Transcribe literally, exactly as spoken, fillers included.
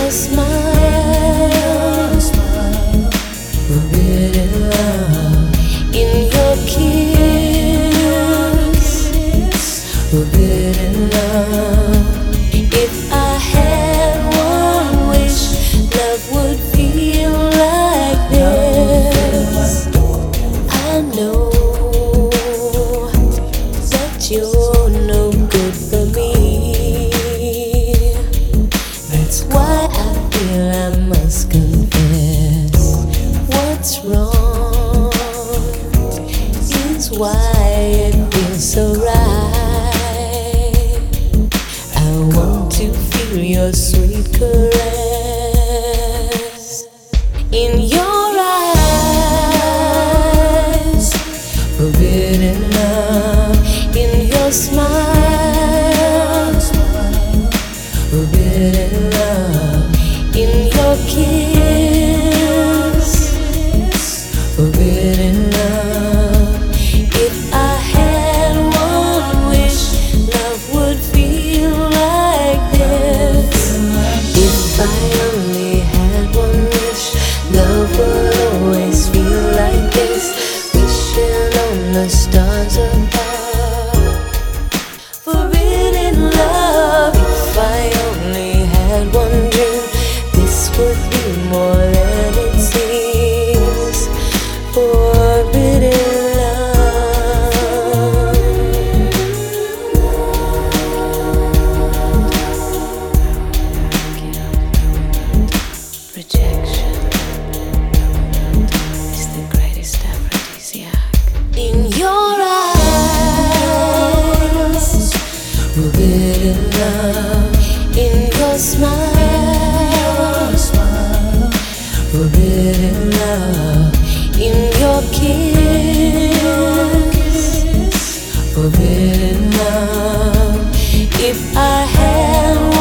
your smile, forbidden love in your kiss, forbidden love. If I had one wish, love would feel like this. I know that you're no good for me. That's why I feel I must confess. What's wrong is why it feels so right. I want to feel your sweet caress in your eyes, forbidden love in your smile, forbidden love in your kiss, forbidden love. If I had one wish, love would feel like this. If I only had one wish, love would always feel like this. Wishing on the stars above, forbidden love. If I only had one dream, this would be more than it seems. Forbidden love. Rejection is the greatest aphrodisiac. In your eyes, forbidden love in your smile, forbidden love in your kiss, forbidden love. If I had